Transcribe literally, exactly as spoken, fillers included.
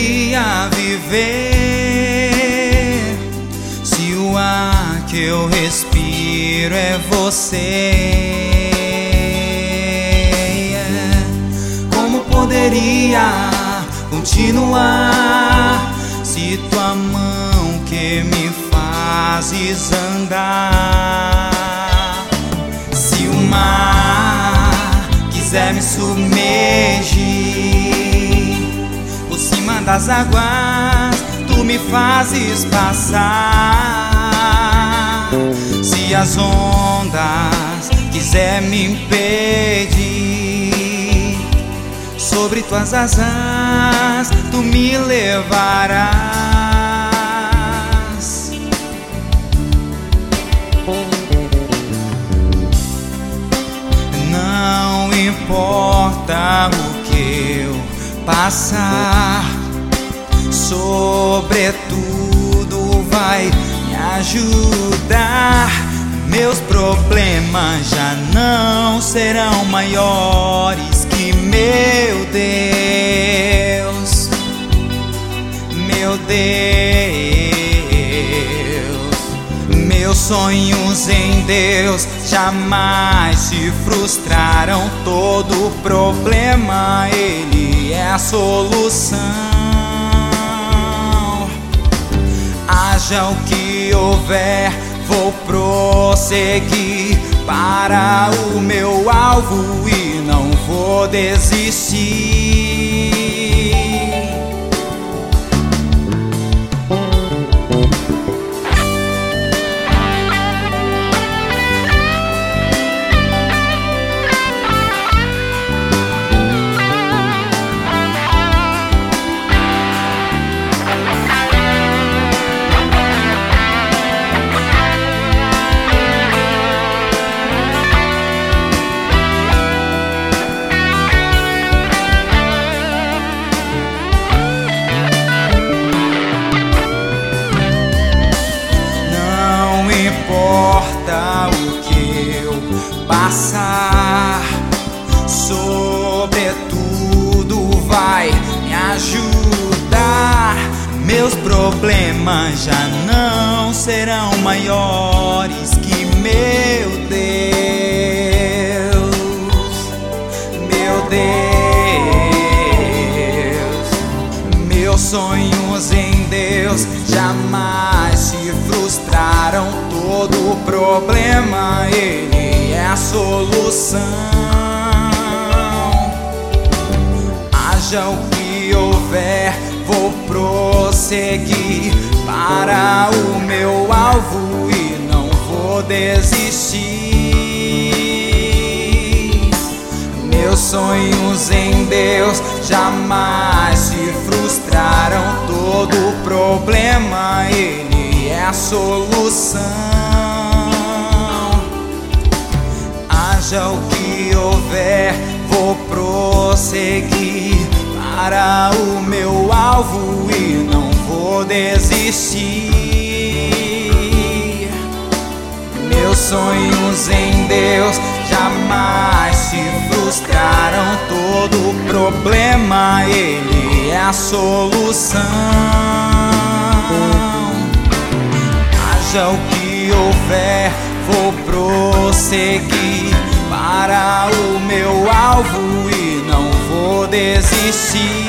poderia viver se o ar que eu respiro é você? Como poderia continuar se tua mão que me fazes andar? Se o mar quiser me submergir por cima das águas, tu me fazes passar. Se as ondas quiser me impedir, sobre tuas asas tu me levarás. Não importa o que eu passar, sobretudo vai me ajudar. Meus problemas já não serão maiores que meu Deus, meu Deus. Meus sonhos em Deus jamais se frustraram. Todo problema Ele é a solução. Haja o que houver, vou prosseguir para o meu alvo e não vou desistir. Importa o que eu passar, sobretudo vai me ajudar. Meus problemas já não serão maiores que meu Deus, meu Deus. Meus sonhos em Deus jamais se frustraram. Todo problema Ele é a solução. Haja o que houver, vou prosseguir para o meu alvo e não vou desistir. Meus sonhos em Deus jamais se frustraram. Todo problema Ele é a solução. Haja o que houver, vou prosseguir para o meu alvo e não vou desistir. Meus sonhos em Deus jamais se frustraram. Todo problema Ele é a solução. Haja o que houver, vou prosseguir para o meu alvo e não vou desistir.